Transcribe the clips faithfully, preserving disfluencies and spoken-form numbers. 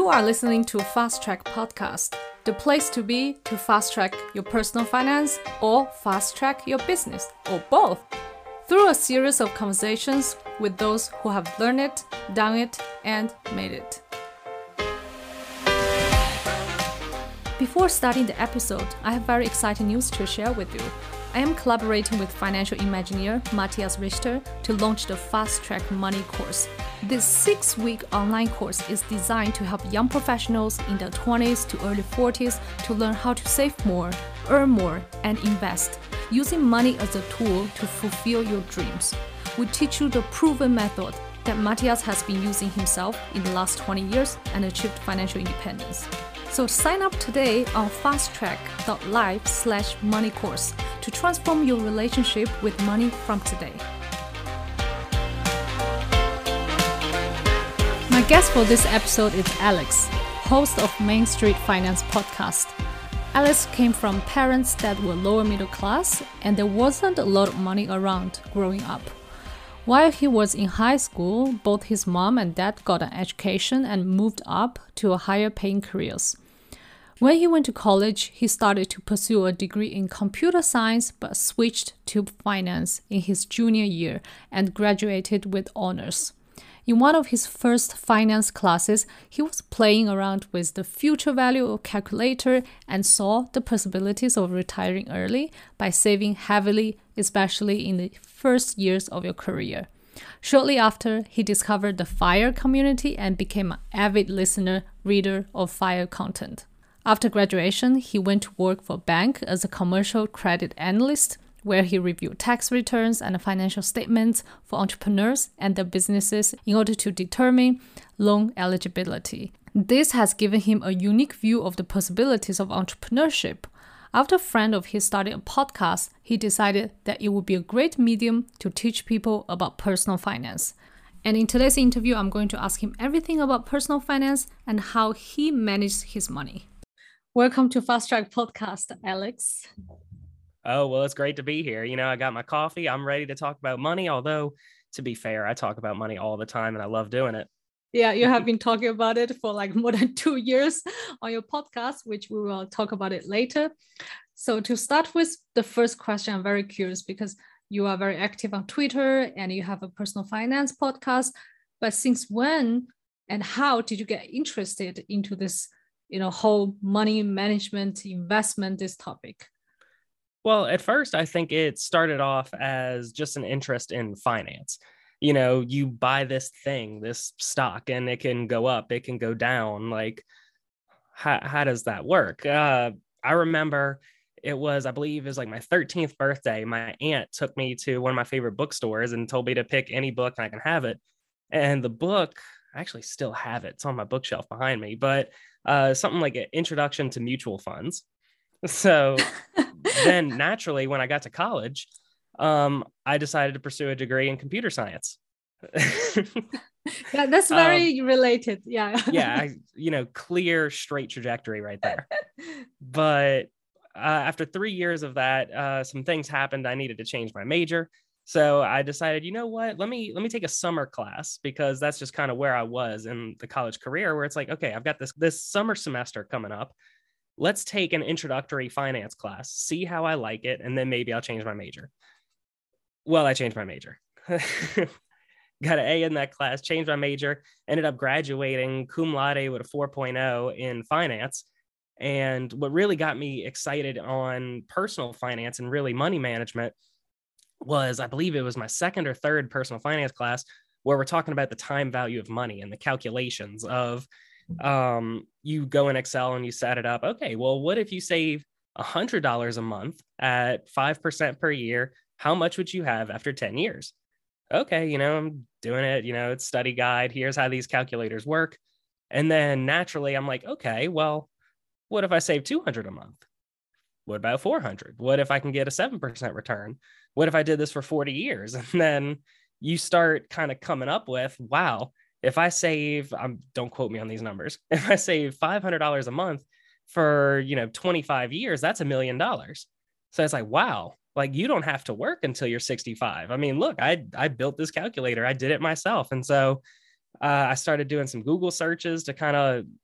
You are listening to Fast Track Podcast, the place to be to fast track your personal finance or fast track your business, or both, through a series of conversations with those who have learned it, done it, and made it. Before starting the episode, I have very exciting news to share with you. I am collaborating with financial Imagineer Matthias Richter to launch the Fast Track Money course. This six-week online course is designed to help young professionals in their twenties to early forties to learn how to save more, earn more, and invest, using money as a tool to fulfill your dreams. We teach you the proven method that Matthias has been using himself in the last twenty years and achieved financial independence. So sign up today on fasttrack.live slash money course to transform your relationship with money from today. My guest for this episode is Alex, host of Main Street Finance Podcast. Alex came from parents that were lower middle class, and there wasn't a lot of money around growing up. While he was in high school, both his mom and dad got an education and moved up to a higher paying careers. When he went to college, he started to pursue a degree in computer science but switched to finance in his junior year and graduated with honors. In one of his first finance classes, he was playing around with the future value of calculator and saw the possibilities of retiring early by saving heavily, especially in the first years of your career. Shortly after, he discovered the FIRE community and became an avid listener, reader of FIRE content. After graduation, he went to work for a bank as a commercial credit analyst, where he reviewed tax returns and financial statements for entrepreneurs and their businesses in order to determine loan eligibility. This has given him a unique view of the possibilities of entrepreneurship. After a friend of his started a podcast, he decided that it would be a great medium to teach people about personal finance. And in today's interview, I'm going to ask him everything about personal finance and how he managed his money. Welcome to Fast Track Podcast, Alex. Oh, well, it's great to be here. You know, I got my coffee. I'm ready to talk about money. Although, to be fair, I talk about money all the time and I love doing it. Yeah, you have been talking about it for like more than two years on your podcast, which we will talk about it later. So to start with the first question, I'm very curious because you are very active on Twitter and you have a personal finance podcast. But since when and how did you get interested into this, you know, whole money management, investment, this topic? Well, at first, I think it started off as just an interest in finance. You know, you buy this thing, this stock, and it can go up, it can go down. Like, how, how does that work? Uh, I remember it was, I believe it was like my thirteenth birthday. My aunt took me to one of my favorite bookstores and told me to pick any book and I can have it. And the book, I actually still have it. It's on my bookshelf behind me, but uh, something like an introduction to mutual funds. So then naturally, when I got to college, um, I decided to pursue a degree in computer science. Yeah, that's very um, related. Yeah. yeah. I, you know, clear, straight trajectory right there. But uh, after three years of that, uh, some things happened. I needed to change my major. So I decided, you know what, let me let me take a summer class, because that's just kind of where I was in the college career, where it's like, okay, I've got this this summer semester coming up. Let's take an introductory finance class, see how I like it, and then maybe I'll change my major. Well, I changed my major. Got an A in that class, changed my major, ended up graduating cum laude with a four point oh in finance. And what really got me excited on personal finance and really money management was, I believe it was my second or third personal finance class, where we're talking about the time value of money and the calculations of um, you go in Excel and you set it up. Okay, well, what if you save one hundred dollars a month at five percent per year? How much would you have after ten years? Okay, you know, I'm doing it, you know, it's study guide. Here's how these calculators work. And then naturally, I'm like, okay, well, what if I save two hundred dollars a month? What about four hundred? What if I can get a seven percent return? What if I did this for forty years? And then you start kind of coming up with, wow, if I save, um, don't quote me on these numbers, if I save five hundred dollars a month for, you know, twenty-five years, that's a million dollars. So it's like, wow, like you don't have to work until you're sixty-five. I mean, look, I, I built this calculator. I did it myself. And so uh, I started doing some Google searches to kind of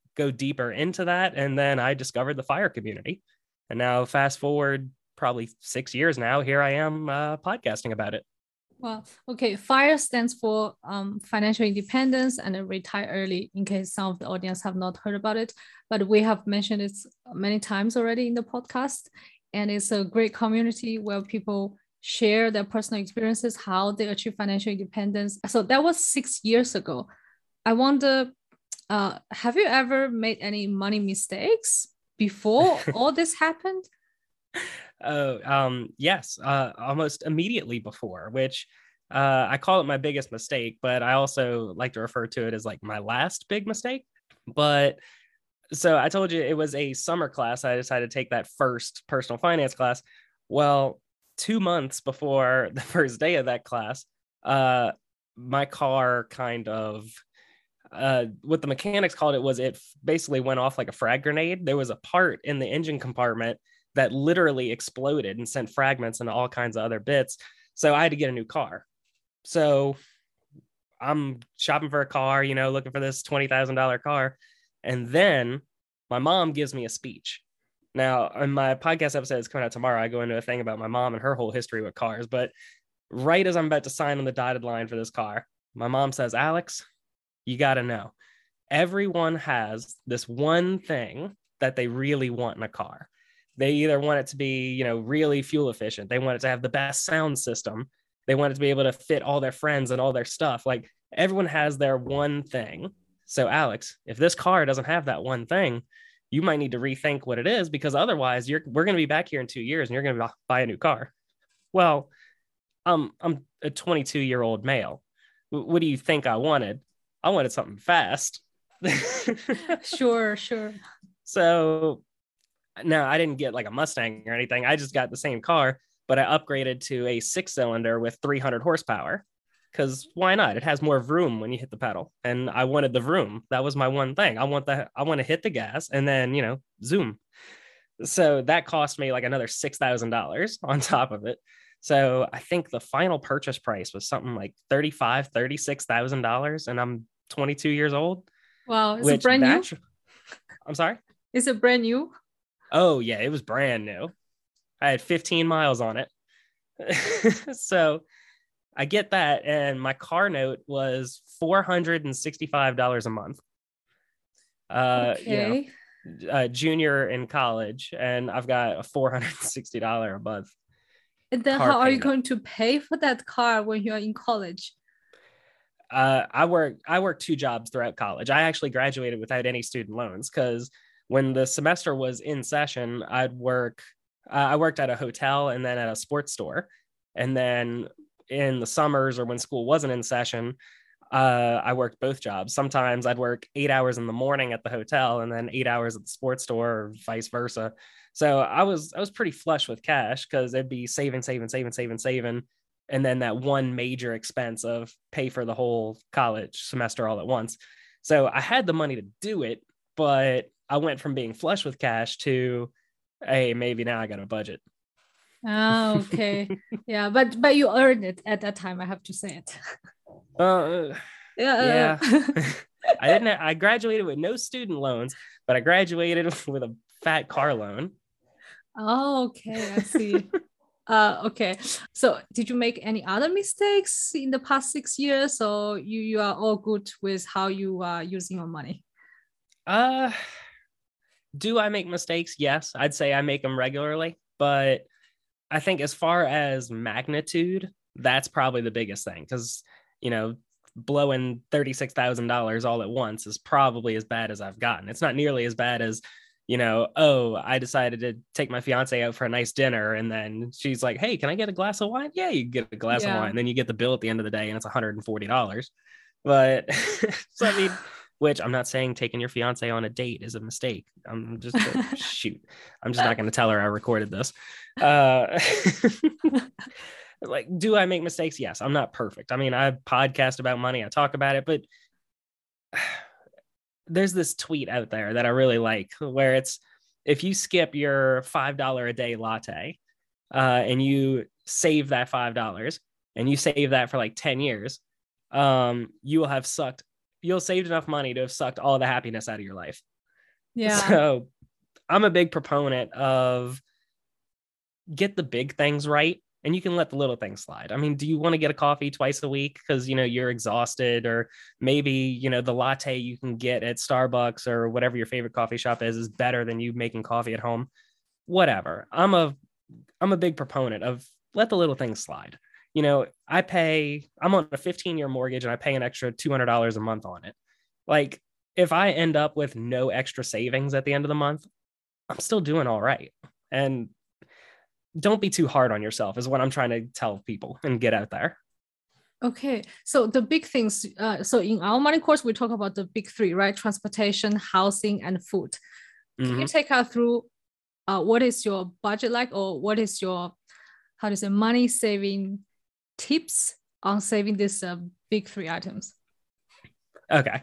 go deeper into that. And then I discovered the FIRE community. And now fast forward probably six years now, here I am uh, podcasting about it. Well, okay. FIRE stands for um, financial independence and retire early, in case some of the audience have not heard about it. But we have mentioned it many times already in the podcast. And it's a great community where people share their personal experiences, how they achieve financial independence. So that was six years ago. I wonder, uh, have you ever made any money mistakes before all this happened? Oh, um, yes, uh, almost immediately before, which uh, I call it my biggest mistake, but I also like to refer to it as like my last big mistake. But so I told you it was a summer class. I decided to take that first personal finance class. Well, two months before the first day of that class, uh, my car kind of, uh, what the mechanics called it was it basically went off like a frag grenade. There was a part in the engine compartment that literally exploded and sent fragments into all kinds of other bits. So I had to get a new car. So I'm shopping for a car, you know, looking for this twenty thousand dollars car. And then my mom gives me a speech. Now, in my podcast episode is coming out tomorrow, I go into a thing about my mom and her whole history with cars. But right as I'm about to sign on the dotted line for this car, my mom says, Alex, you got to know, everyone has this one thing that they really want in a car. They either want it to be, you know, really fuel efficient. They want it to have the best sound system. They want it to be able to fit all their friends and all their stuff. Like everyone has their one thing. So Alex, if this car doesn't have that one thing, you might need to rethink what it is, because otherwise you're, we're going to be back here in two years and you're going to buy a new car. Well, um, I'm a twenty-two year old male. What do you think I wanted? I wanted something fast. Sure, sure. So no, I didn't get like a Mustang or anything. I just got the same car, but I upgraded to a six cylinder with three hundred horsepower, because why not? It has more vroom when you hit the pedal. And I wanted the vroom. That was my one thing. I want the, I want to hit the gas and then, you know, zoom. So that cost me like another six thousand dollars on top of it. So I think the final purchase price was something like thirty-five, thirty-six thousand dollars. And I'm twenty-two years old. Wow. Is it brand new? I'm sorry? Is it brand new? Oh, yeah, it was brand new. I had fifteen miles on it. So I get that. And my car note was four hundred sixty-five dollars a month. Uh, okay. You know, uh, junior in college. And I've got a four hundred sixty dollars a month. And then how are you going to pay for that car when you're in college? Uh, I work, I worked two jobs throughout college. I actually graduated without any student loans, because when the semester was in session, I'd work, uh, I worked at a hotel and then at a sports store. And then in the summers or when school wasn't in session, uh, I worked both jobs. Sometimes I'd work eight hours in the morning at the hotel and then eight hours at the sports store, or vice versa. So I was, I was pretty flush with cash, because it'd be saving, saving, saving, saving, saving. And then that one major expense of pay for the whole college semester all at once. So I had the money to do it, but I went from being flush with cash to, hey, maybe now I got a budget. Oh, okay. Yeah, but but you earned it at that time, I have to say it. Uh, yeah. yeah. I didn't. I graduated with no student loans, but I graduated with a fat car loan. Oh, okay. I see. uh, okay. So did you make any other mistakes in the past six years, or you, you are all good with how you are using your money? Uh, do I make mistakes? Yes, I'd say I make them regularly, but I think as far as magnitude, that's probably the biggest thing, because, you know, blowing thirty-six thousand dollars all at once is probably as bad as I've gotten. It's not nearly as bad as, you know, oh, I decided to take my fiance out for a nice dinner, and then she's like, hey, can I get a glass of wine? Yeah, you get a glass yeah. of wine. Then you get the bill at the end of the day and it's one hundred forty dollars. But so I mean, which I'm not saying taking your fiance on a date is a mistake. I'm just uh, shoot. I'm just not going to tell her I recorded this. Uh, like, do I make mistakes? Yes, I'm not perfect. I mean, I podcast about money. I talk about it, but there's this tweet out there that I really like, where it's, if you skip your five dollars a day latte uh, and you save that five dollars and you save that for like ten years, um, you will have sucked, you'll saved enough money to have sucked all the happiness out of your life. Yeah. So I'm a big proponent of get the big things right, and you can let the little things slide. I mean, do you want to get a coffee twice a week because, you know, you're exhausted, or maybe, you know, the latte you can get at Starbucks or whatever your favorite coffee shop is, is better than you making coffee at home? Whatever. I'm a, I'm a big proponent of let the little things slide. You know, I pay, I'm on a fifteen year mortgage and I pay an extra two hundred dollars a month on it. Like, if I end up with no extra savings at the end of the month, I'm still doing all right. And don't be too hard on yourself is what I'm trying to tell people and get out there. Okay, so the big things, uh, so in our money course, we talk about the big three, right? Transportation, housing, and food. Can mm-hmm. you take us through uh, what is your budget like, or what is your, how to say, money saving tips on saving these uh, big three items? Okay,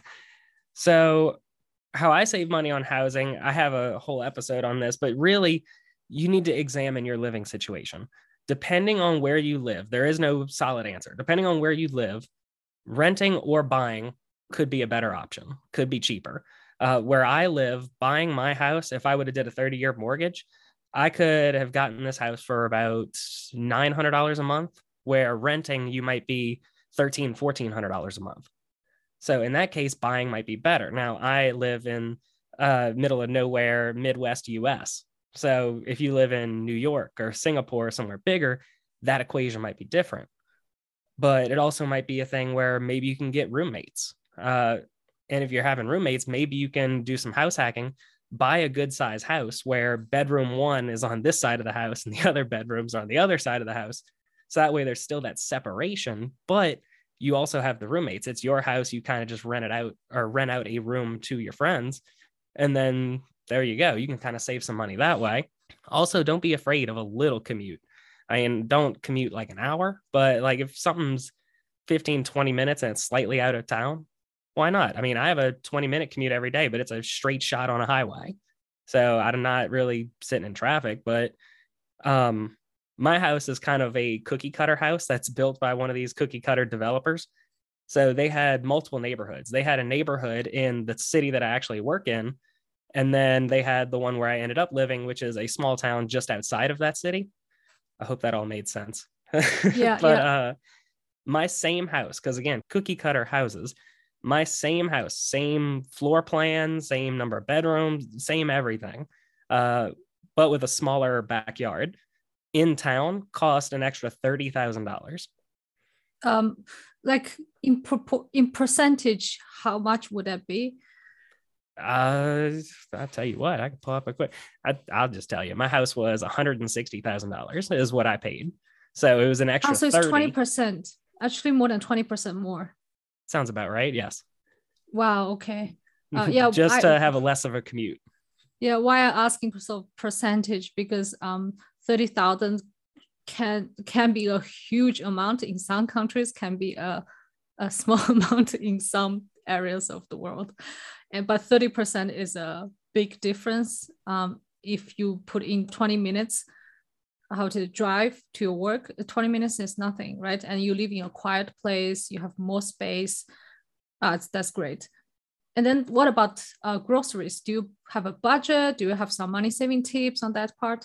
so how I save money on housing, I have a whole episode on this, but really, you need to examine your living situation. Depending on where you live, there is no solid answer. Depending on where you live, renting or buying could be a better option, could be cheaper. Uh, where I live, buying my house, if I would have did a thirty year mortgage, I could have gotten this house for about nine hundred dollars a month, where renting you might be thirteen hundred dollars, fourteen hundred dollars a month. So in that case, buying might be better. Now, I live in uh, middle of nowhere, Midwest U S. So if you live in New York or Singapore or somewhere bigger, that equation might be different. But it also might be a thing where maybe you can get roommates. Uh, and if you're having roommates, maybe you can do some house hacking, buy a good size house where bedroom one is on this side of the house and the other bedrooms are on the other side of the house. So that way there's still that separation, but you also have the roommates. It's your house. You kind of just rent it out or rent out a room to your friends. And then there you go. You can kind of save some money that way. Also, don't be afraid of a little commute. I mean, don't commute like an hour, but like if something's fifteen, twenty minutes and it's slightly out of town, why not? I mean, I have a twenty minute commute every day, but it's a straight shot on a highway. So I'm not really sitting in traffic, but um, my house is kind of a cookie cutter house that's built by one of these cookie cutter developers. So they had multiple neighborhoods. They had a neighborhood in the city that I actually work in. And then they had the one where I ended up living, which is a small town just outside of that city. I hope that all made sense. Yeah. But yeah. uh, my same house, because again, cookie cutter houses, my same house, same floor plan, same number of bedrooms, same everything, uh, but with a smaller backyard in town cost an extra thirty thousand dollars. Um, like in, pro- in percentage, how much would that be? Uh, I'll tell you what, I can pull up a quick. I, I'll just tell you, my house was one hundred sixty thousand dollars is what I paid. So it was an extra. Oh, so it's thirty. twenty percent, actually more than twenty percent more. Sounds about right. Yes. Wow. Okay. Uh, yeah. Just I, to have a less of a commute. Yeah. Why I'm asking for so percentage? Because um, thirty thousand can can be a huge amount in some countries, can be a a small amount in some areas of the world. And but thirty percent is a big difference. Um, if you put in twenty minutes, how to drive to your work, twenty minutes is nothing, right? And you live in a quiet place, you have more space. Uh, that's great. And then what about uh, groceries? Do you have a budget? Do you have some money saving tips on that part?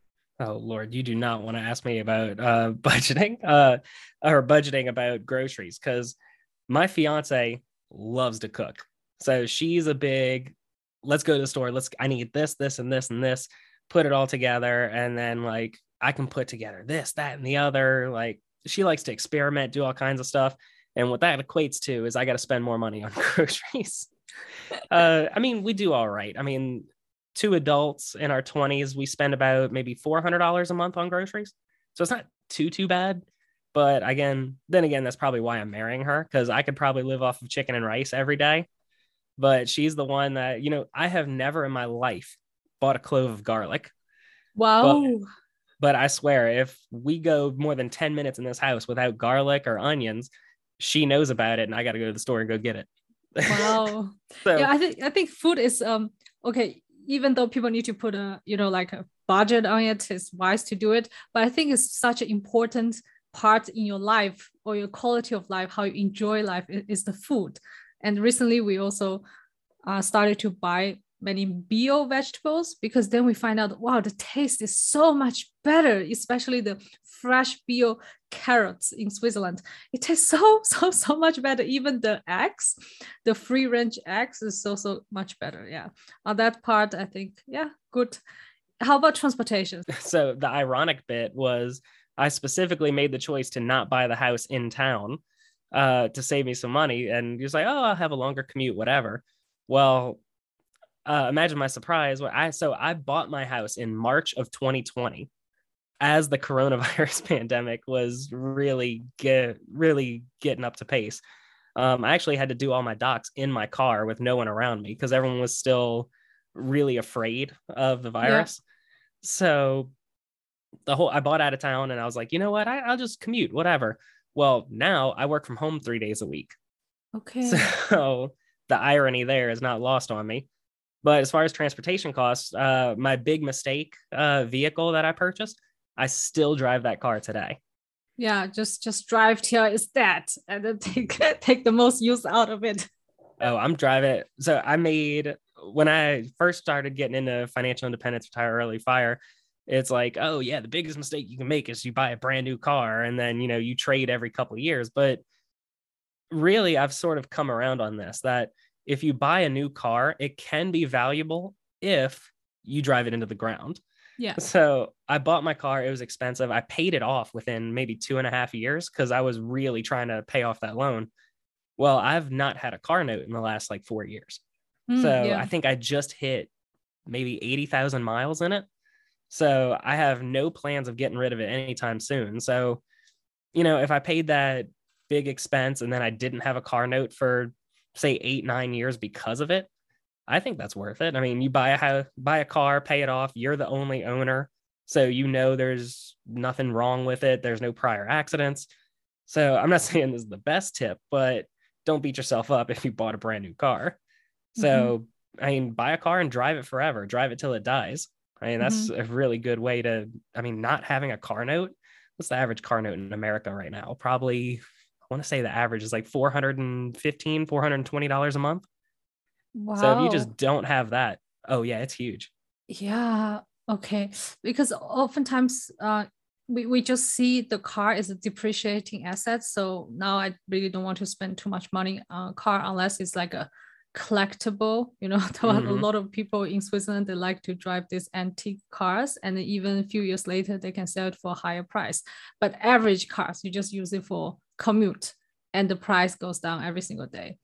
Oh Lord, you do not want to ask me about uh, budgeting uh, or budgeting about groceries, because my fiance loves to cook. So she's a big, let's go to the store. Let's, I need this, this, and this, and this, put it all together. And then like, I can put together this, that, and the other. Like she likes to experiment, do all kinds of stuff. And what that equates to is I got to spend more money on groceries. uh, I mean, we do all right. I mean, two adults in our twenties, we spend about maybe four hundred dollars a month on groceries. So it's not too, too bad. But again, then again, that's probably why I'm marrying her, because I could probably live off of chicken and rice every day. But she's the one that, you know, I have never in my life bought a clove of garlic. Wow. But, but I swear, if we go more than ten minutes in this house without garlic or onions, she knows about it and I got to go to the store and go get it. Wow. So, yeah, I think I think food is um okay, even though people need to put a, you know, like a budget on it, it's wise to do it. But I think it's such an important part in your life or your quality of life, how you enjoy life, is the food. And recently we also uh, started to buy many bio vegetables, because then we find out, wow, the taste is so much better, especially the fresh bio carrots in Switzerland. It tastes so, so, so much better. Even the eggs, the free range eggs is so, so much better. Yeah. On that part, I think, yeah, good. How about transportation? So the ironic bit was I specifically made the choice to not buy the house in town uh, to save me some money. And he was like, oh, I'll have a longer commute, whatever. Well, uh, imagine my surprise. When I so I bought my house in March of twenty twenty as the coronavirus pandemic was really get really getting up to pace. Um, I actually had to do all my docs in my car with no one around me because everyone was still really afraid of the virus. Yeah. So the whole I bought out of town and I was like, you know what? I, I'll just commute, whatever. Well, now I work from home three days a week. Okay. So the irony there is not lost on me. But as far as transportation costs, uh, my big mistake uh, vehicle that I purchased, I still drive that car today. Yeah, just just drive till it's that and then take take the most use out of it. Oh, I'm driving. So I made, when I first started getting into financial independence, retire early, fire, it's like, oh yeah, the biggest mistake you can make is you buy a brand new car and then, you know, you trade every couple of years. But really, I've sort of come around on this, that if you buy a new car, it can be valuable if you drive it into the ground. Yeah. So I bought my car. It was expensive. I paid it off within maybe two and a half years because I was really trying to pay off that loan. Well, I've not had a car note in the last like four years. Mm, so yeah. I think I just hit maybe eighty thousand miles in it. So I have no plans of getting rid of it anytime soon. So, you know, if I paid that big expense and then I didn't have a car note for say eight, nine years because of it, I think that's worth it. I mean, you buy a house, buy a car, pay it off. You're the only owner. So, you know, there's nothing wrong with it. There's no prior accidents. So I'm not saying this is the best tip, but don't beat yourself up if you bought a brand new car. So, mm-hmm. I mean, buy a car and drive it forever. Drive it till it dies. I mean, that's mm-hmm. a really good way to, I mean, not having a car note. What's the average car note in America right now? Probably, I want to say the average is like four hundred fifteen dollars, four hundred twenty dollars a month. Wow. So if you just don't have that, oh yeah, it's huge. Yeah. Okay. Because oftentimes uh, we, we just see the car as a depreciating asset. So now I really don't want to spend too much money on a car unless it's like a collectible. You know, mm-hmm. a lot of people in Switzerland, they like to drive these antique cars, and even a few years later, they can sell it for a higher price. But average cars, you just use it for commute and the price goes down every single day.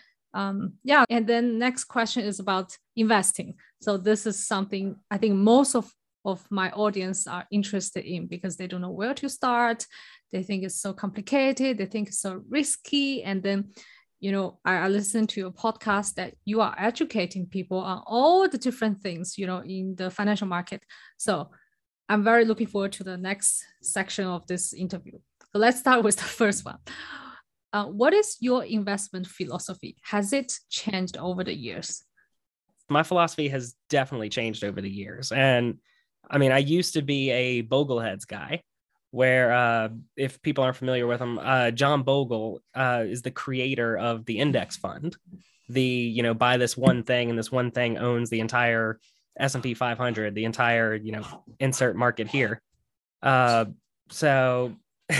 Um, yeah. And then next question is about investing. So this is something I think most of, of my audience are interested in because they don't know where to start. They think it's so complicated. They think it's so risky. And then, you know, I, I listened to your podcast that you are educating people on all the different things, you know, in the financial market. So I'm very looking forward to the next section of this interview. So let's start with the first one. Uh, what is your investment philosophy? Has it changed over the years? My philosophy has definitely changed over the years. And I mean, I used to be a Bogleheads guy, where uh, if people aren't familiar with him, uh, John Bogle uh, is the creator of the index fund. The, you know, buy this one thing and this one thing owns the entire S and P five hundred, the entire, you know, insert market here. Uh, so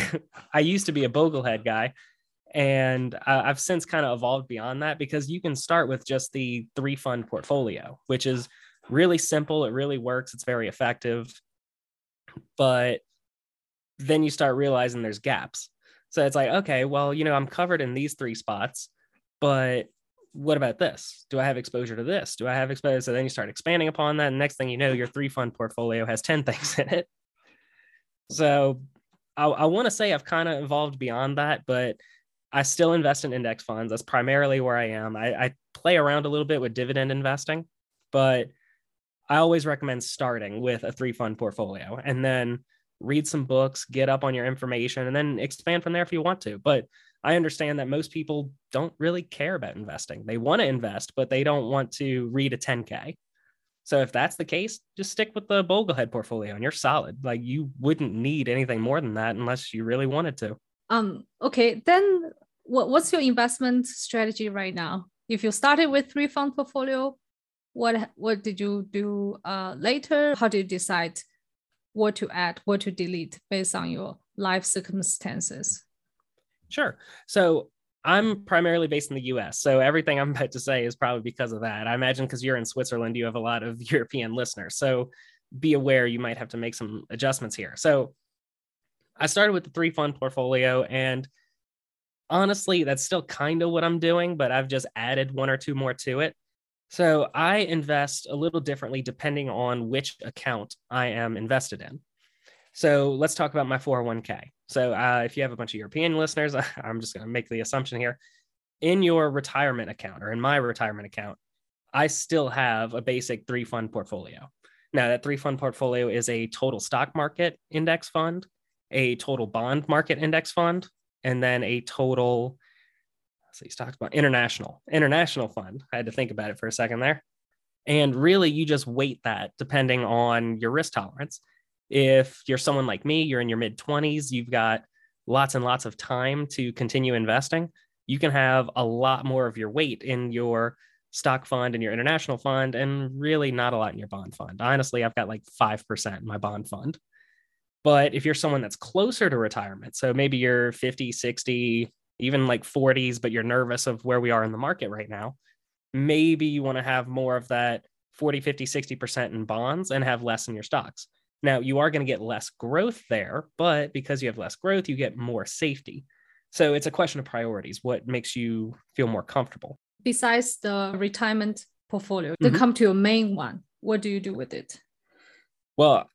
I used to be a Boglehead guy. And uh, I've since kind of evolved beyond that because you can start with just the three fund portfolio, which is really simple. It really works. It's very effective. But then you start realizing there's gaps. So it's like, okay, well, you know, I'm covered in these three spots, but what about this? Do I have exposure to this? Do I have exposure? So then you start expanding upon that. And next thing you know, your three fund portfolio has ten things in it. So I, I want to say I've kind of evolved beyond that, but I still invest in index funds. That's primarily where I am. I, I play around a little bit with dividend investing, but I always recommend starting with a three fund portfolio and then read some books, get up on your information, and then expand from there if you want to. But I understand that most people don't really care about investing. They want to invest, but they don't want to read a ten K. So if that's the case, just stick with the Boglehead portfolio and you're solid. Like you wouldn't need anything more than that unless you really wanted to. Um, okay, then what, what's your investment strategy right now? If you started with three fund portfolio, what what did you do uh, later? How did you decide what to add, what to delete based on your life circumstances? Sure. So I'm primarily based in the U S. So everything I'm about to say is probably because of that. I imagine because you're in Switzerland, you have a lot of European listeners. So be aware you might have to make some adjustments here. So I started with the three fund portfolio, and honestly, that's still kind of what I'm doing, but I've just added one or two more to it. So I invest a little differently depending on which account I am invested in. So let's talk about my four oh one k. So uh, if you have a bunch of European listeners, I'm just going to make the assumption here. In your retirement account, or in my retirement account, I still have a basic three fund portfolio. Now, that three fund portfolio is a total stock market index fund, a total bond market index fund, and then a total, let's see, stocks bond, international, international fund. I had to think about it for a second there. And really, you just weight that depending on your risk tolerance. If you're someone like me, you're in your mid twenties, you've got lots and lots of time to continue investing, you can have a lot more of your weight in your stock fund and your international fund, and really not a lot in your bond fund. Honestly, I've got like five percent in my bond fund. But if you're someone that's closer to retirement, so maybe you're fifty, sixty, even like forties, but you're nervous of where we are in the market right now, maybe you want to have more of that forty, fifty, sixty percent in bonds and have less in your stocks. Now, you are going to get less growth there, but because you have less growth, you get more safety. So it's a question of priorities. What makes you feel more comfortable? Besides the retirement portfolio, Mm-hmm. to come to your main one, what do you do with it? Well,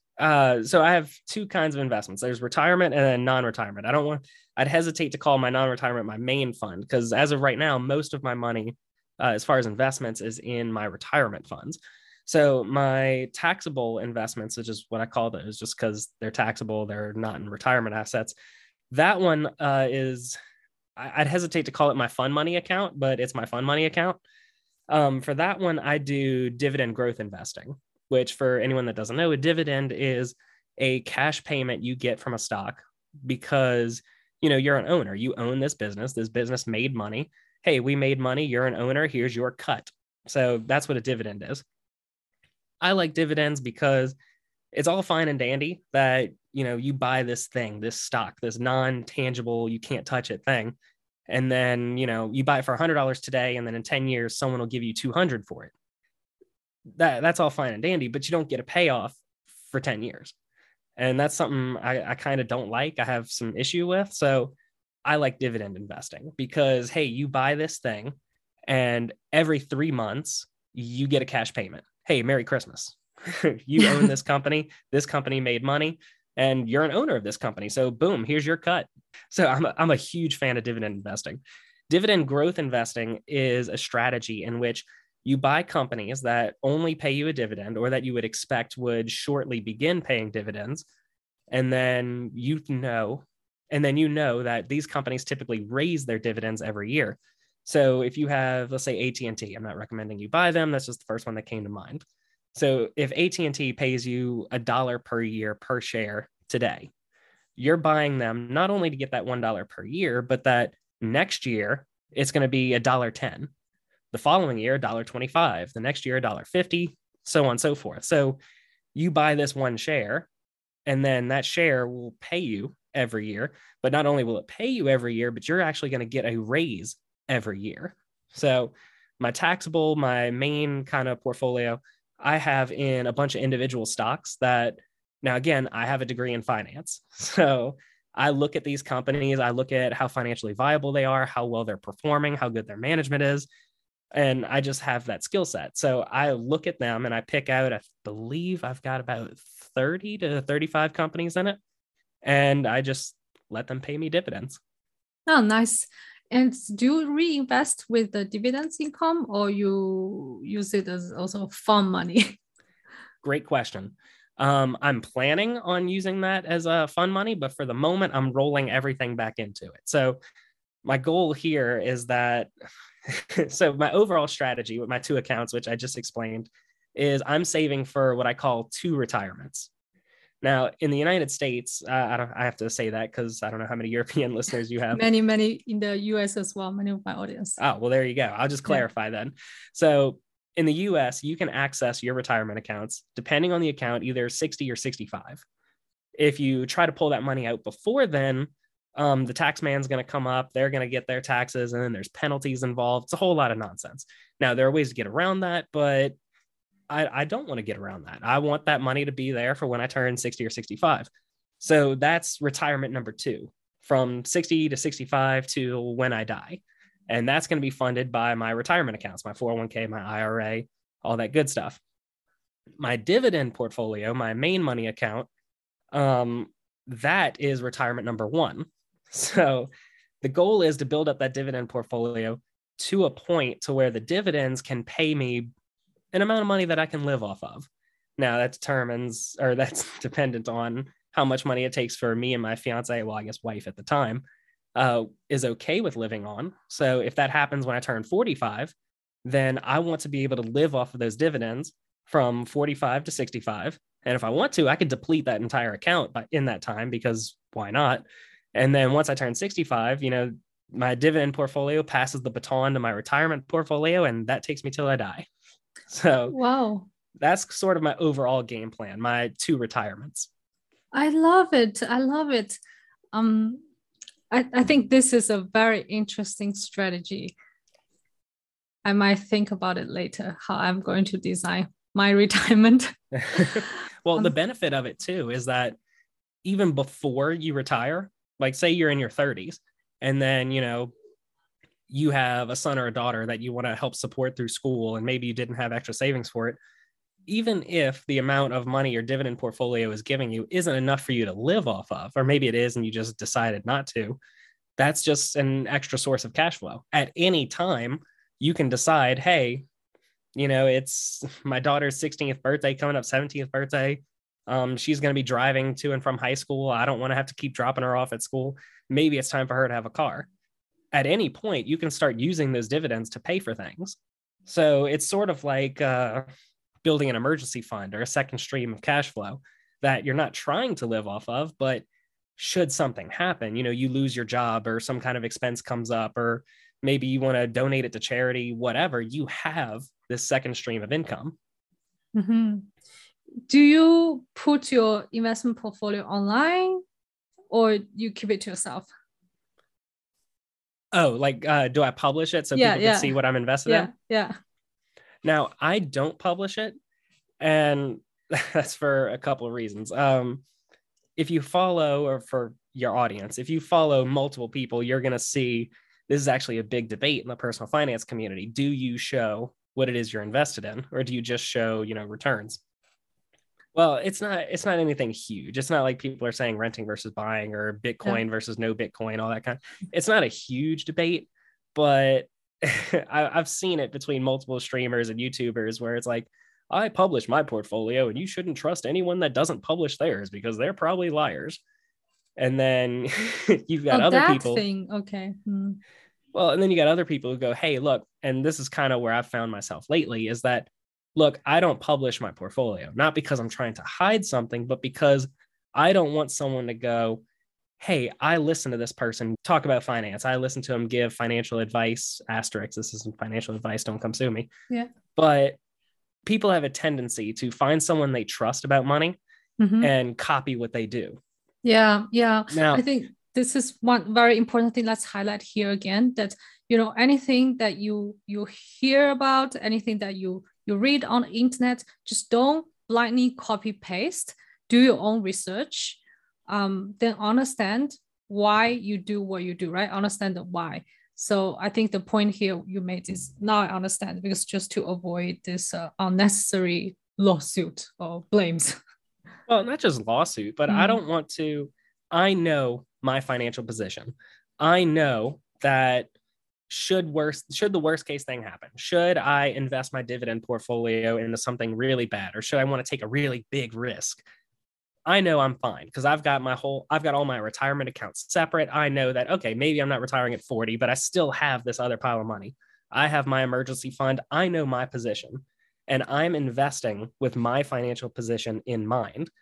uh, so I have two kinds of investments. There's retirement and then non-retirement. I don't want, I'd hesitate to call my non-retirement my main fund, because as of right now, most of my money, uh, as far as investments, is in my retirement funds. So my taxable investments, which is what I call those, just because they're taxable, they're not in retirement assets. That one uh, is, I'd hesitate to call it my fund money account, but it's my fund money account. Um, for that one, I do dividend growth investing, which, for anyone that doesn't know, a dividend is a cash payment you get from a stock because, you know, you're an owner. You own this business. This business made money. Hey, we made money. You're an owner. Here's your cut. So that's what a dividend is. I like dividends because it's all fine and dandy that, you know, you buy this thing, this stock, this non-tangible, you can't touch it thing. And then, you know, you buy it for one hundred dollars today, and then in ten years, someone will give you two hundred dollars for it. That, that's all fine and dandy, but you don't get a payoff for ten years. And that's something I, I kind of don't like. I have some issue with. So I like dividend investing because, hey, you buy this thing and every three months you get a cash payment. Hey, Merry Christmas. You own this company. This company made money and you're an owner of this company. So boom, here's your cut. So I'm a, I'm a huge fan of dividend investing. Dividend growth investing is a strategy in which you buy companies that only pay you a dividend, or that you would expect would shortly begin paying dividends. And then you know, and then you know that these companies typically raise their dividends every year. So if you have, let's say, A T and T, I'm not recommending you buy them. That's just the first one that came to mind. So if A T and T pays you a dollar per year per share today, you're buying them not only to get that one dollar per year, but that next year it's going to be a dollar ten. The following year, a dollar twenty-five. The next year, a dollar fifty, so on and so forth. So you buy this one share, and then that share will pay you every year. But not only will it pay you every year, but you're actually going to get a raise every year. So my taxable, my main kind of portfolio, I have in a bunch of individual stocks that, now again, I have a degree in finance. So I look at these companies, I look at how financially viable they are, how well they're performing, how good their management is. And I just have that skill set. So I look at them and I pick out, I believe I've got about thirty to thirty-five companies in it. And I just let them pay me dividends. Oh, nice. And do you reinvest with the dividends income, or you use it as also fund money? Great question. Um, I'm planning on using that as a fund money, but for the moment, I'm rolling everything back into it. So my goal here is that, so my overall strategy with my two accounts, which I just explained, is I'm saving for what I call two retirements. Now, in the United States, uh, I don't. I have to say that because I don't know how many European listeners you have. Many, many in the U S as well, many of my audience. Oh, well, there you go. I'll just clarify yeah. then. So in the U S, you can access your retirement accounts, depending on the account, either sixty or sixty-five. If you try to pull that money out before then, um, the tax man's going to come up, they're going to get their taxes, and then there's penalties involved. It's a whole lot of nonsense. Now, there are ways to get around that, but I, I don't want to get around that. I want that money to be there for when I turn sixty or sixty-five. So that's retirement number two, from sixty to sixty-five to when I die. And that's going to be funded by my retirement accounts, my four oh one k, my I R A, all that good stuff. My dividend portfolio, my main money account, um, that is retirement number one. So the goal is to build up that dividend portfolio to a point to where the dividends can pay me an amount of money that I can live off of. Now that determines, or that's dependent on how much money it takes for me and my fiance, well, I guess wife at the time, uh, is okay with living on. So if that happens when I turn forty-five, then I want to be able to live off of those dividends from forty-five to sixty-five. And if I want to, I could deplete that entire account by, in that time, because why not? And then once I turn sixty-five, you know, my dividend portfolio passes the baton to my retirement portfolio, and that takes me till I die. So wow, that's sort of my overall game plan, my two retirements. I love it. I love it. Um, I, I think this is a very interesting strategy. I might think about it later, how I'm going to design my retirement. Well, um, the benefit of it too is that even before you retire, like say you're in your thirties, and then, you know, you have a son or a daughter that you want to help support through school, and maybe you didn't have extra savings for it. Even if the amount of money your dividend portfolio is giving you isn't enough for you to live off of, or maybe it is and you just decided not to, that's just an extra source of cash flow. At any time, you can decide, hey, you know, it's my daughter's sixteenth birthday coming up, seventeenth birthday. Um, she's going to be driving to and from high school. I don't want to have to keep dropping her off at school. Maybe it's time for her to have a car. At any point, you can start using those dividends to pay for things. So it's sort of like uh, building an emergency fund or a second stream of cash flow that you're not trying to live off of, but should something happen, you know, you lose your job or some kind of expense comes up, or maybe you want to donate it to charity, whatever, you have this second stream of income. Mm-hmm. Do you put your investment portfolio online, or you keep it to yourself? Oh, like, uh, do I publish it so yeah, people yeah. can see what I'm invested yeah, in? Yeah. Now, I don't publish it, and that's for a couple of reasons. Um, if you follow, or for your audience, if you follow multiple people, you're going to see this is actually a big debate in the personal finance community. Do you show what it is you're invested in, or do you just show, you know, returns? Well, it's not, it's not anything huge. It's not like people are saying renting versus buying, or Bitcoin yeah. versus no Bitcoin, all that kind of, it's not a huge debate, but I, I've seen it between multiple streamers and YouTubers where it's like, I publish my portfolio and you shouldn't trust anyone that doesn't publish theirs because they're probably liars. And then you've got oh, other that people. Thing. Okay. Hmm. Well, and then you got other people who go, hey, look, and this is kind of where I've found myself lately, is that, look, I don't publish my portfolio, not because I'm trying to hide something, but because I don't want someone to go, hey, I listen to this person talk about finance. I listen to him give financial advice, asterisk, this isn't financial advice, don't come sue me. Yeah. But people have a tendency to find someone they trust about money mm-hmm. and copy what they do. Yeah, yeah. Now, I think this is one very important thing. Let's highlight here again that, you know, anything that you you hear about, anything that you you read on the internet, just don't blindly copy paste. Do your own research. Um, then understand why you do what you do, right? Understand the why. So I think the point here you made is now I understand, because just to avoid this uh, unnecessary lawsuit or blames. Well, not just lawsuit, but mm. I don't want to, I know my financial position. I know that should worst, should the worst case thing happen, should I invest my dividend portfolio into something really bad, or should I want to take a really big risk? I know I'm fine because I've got my whole, I've got all my retirement accounts separate. I know that, okay, maybe I'm not retiring at forty, but I still have this other pile of money. I have my emergency fund. I know my position, and I'm investing with my financial position in mind.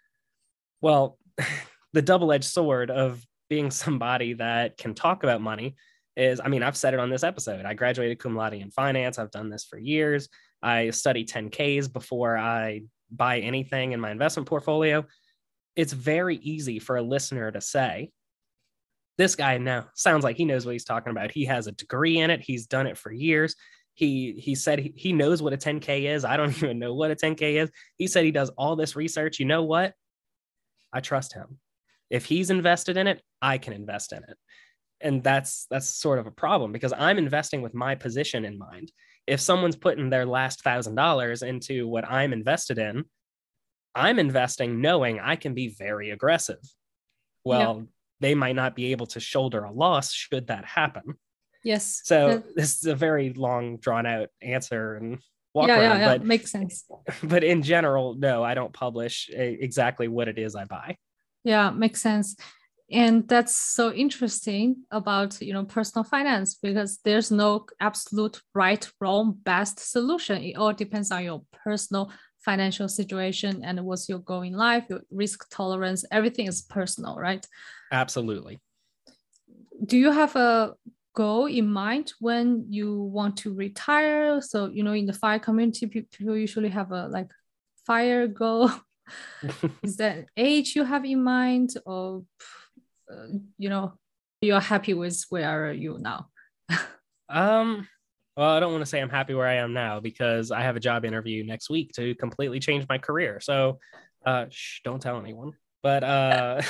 Well, the double-edged sword of being somebody that can talk about money is, I mean, I've said it on this episode. I graduated cum laude in finance. I've done this for years. I study ten Ks before I buy anything in my investment portfolio. It's very easy for a listener to say, this guy now sounds like he knows what he's talking about. He has a degree in it. He's done it for years. He he said he, he knows what a ten K is. I don't even know what a ten K is. He said he does all this research. You know what? I trust him. If he's invested in it, I can invest in it. And that's that's sort of a problem because I'm investing with my position in mind. If someone's putting their last thousand dollars into what I'm invested in, I'm investing knowing I can be very aggressive. Well, yeah. They might not be able to shoulder a loss should that happen. Yes. So yeah. This is a very long, drawn out answer and walk yeah, around. Yeah, yeah, but, makes sense. But in general, no, I don't publish exactly what it is I buy. Yeah, makes sense. And that's so interesting about, you know, personal finance, because there's no absolute right, wrong, best solution. It all depends on your personal financial situation and what's your goal in life, your risk tolerance, everything is personal, right? Absolutely. Do you have a goal in mind when you want to retire? So, you know, in the FIRE community, people usually have a like FIRE goal. Is that age you have in mind, or uh, you know, you're happy with where are you now? um well, I don't want to say I'm happy where I am now because I have a job interview next week to completely change my career, so uh shh, don't tell anyone. But uh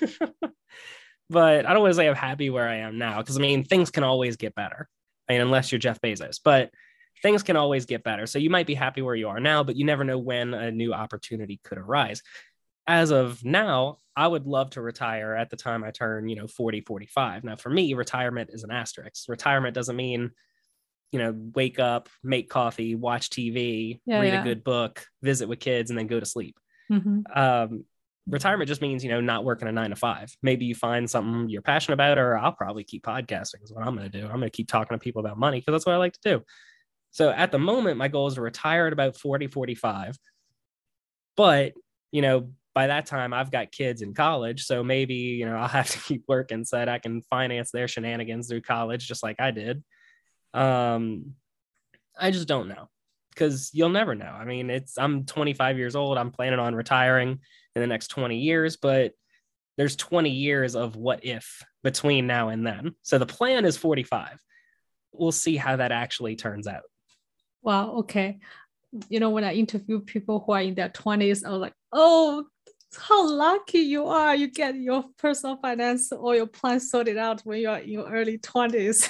but I don't want to say I'm happy where I am now, because I mean things can always get better. I mean, unless you're Jeff Bezos, but things can always get better. So you might be happy where you are now, but you never know when a new opportunity could arise. As of now, I would love to retire at the time I turn, you know, forty, forty-five. Now, for me, retirement is an asterisk. Retirement doesn't mean, you know, wake up, make coffee, watch T V, yeah, read yeah. a good book, visit with kids, and then go to sleep. Mm-hmm. Um, retirement just means, you know, not working a nine to five. Maybe you find something you're passionate about, or I'll probably keep podcasting is what I'm going to do. I'm going to keep talking to people about money because that's what I like to do. So at the moment, my goal is to retire at about forty, forty-five. But, you know, by that time, I've got kids in college. So maybe, you know, I'll have to keep working so that I can finance their shenanigans through college, just like I did. Um, I just don't know, because you'll never know. I mean, it's I'm twenty-five years old. I'm planning on retiring in the next twenty years, but there's twenty years of what if between now and then. So the plan is forty-five. We'll see how that actually turns out. Wow. Okay. You know, when I interview people who are in their twenties, I was like, oh, how lucky you are. You get your personal finance or your plan sorted out when you're in your early twenties.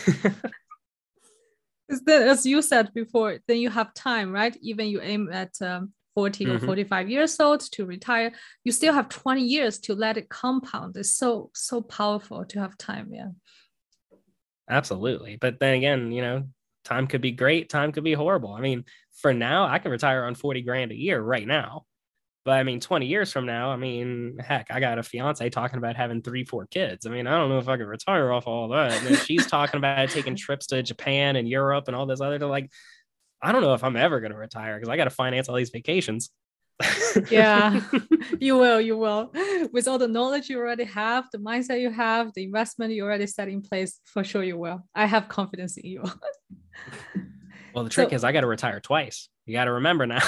Then, as you said before, then you have time, right? Even you aim at um, forty mm-hmm. or forty-five years old to retire, you still have twenty years to let it compound. It's so, so powerful to have time. Yeah. Absolutely. But then again, you know, time could be great. Time could be horrible. I mean, for now, I can retire on forty grand a year right now. But I mean, twenty years from now, I mean, heck, I got a fiance talking about having three, four kids. I mean, I don't know if I could retire off all that. And then she's talking about taking trips to Japan and Europe and all this other, like, I don't know if I'm ever going to retire because I got to finance all these vacations. Yeah, you will, you will. With all the knowledge you already have, the mindset you have, the investment you already set in place, for sure you will. I have confidence in you. Well, the trick so, is I got to retire twice. You got to remember now.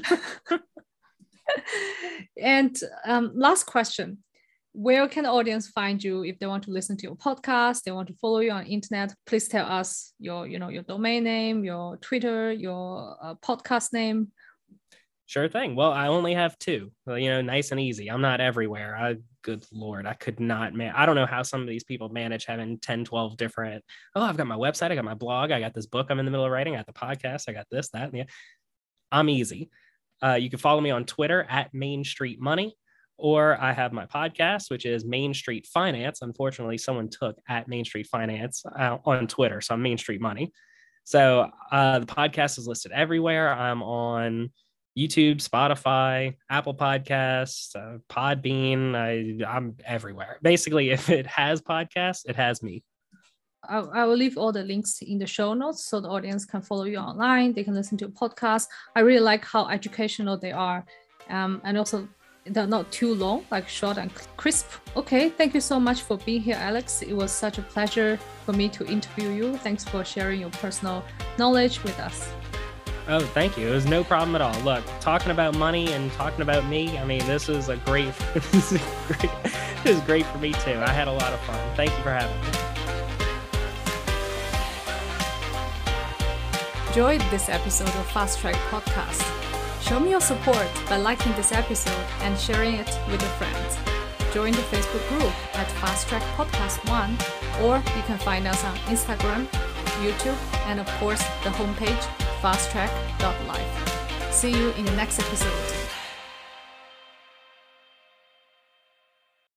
And um, last question. Where can the audience find you if they want to listen to your podcast, they want to follow you on internet? Please tell us your, you know, your domain name, your Twitter, your uh, podcast name. Sure thing. Well, I only have two, you know, nice and easy. I'm not everywhere. I, good Lord, I could not, man. I don't know how some of these people manage having ten, twelve different, oh, I've got my website, I got my blog, I got this book I'm in the middle of writing, I got the podcast, I got this, that, and the, I'm easy. Uh, you can follow me on Twitter at Main Street Money, or I have my podcast, which is Main Street Finance. Unfortunately, someone took at Main Street Finance uh, on Twitter, so I'm Main Street Money. So uh, the podcast is listed everywhere. I'm on YouTube, Spotify, Apple Podcasts, uh, Podbean. I, I'm everywhere. Basically, if it has podcasts, it has me. I, I will leave all the links in the show notes so the audience can follow you online. They can listen to a podcast. I really like how educational they are. Um, and also not too long, like short and crisp. Okay, thank you so much for being here, Alex. It was such a pleasure for me to interview you. Thanks for sharing your personal knowledge with us. Oh, thank you. It was no problem at all. Look, talking about money and talking about me, I mean, this is a great, this is great, this is great for me too. I had a lot of fun. Thank you for having me. Enjoyed this episode of Fast Track Podcast. Show me your support by liking this episode and sharing it with your friends. Join the Facebook group at Fast Track Podcast One, or you can find us on Instagram, YouTube, and of course the homepage fast track dot life. See you in the next episode.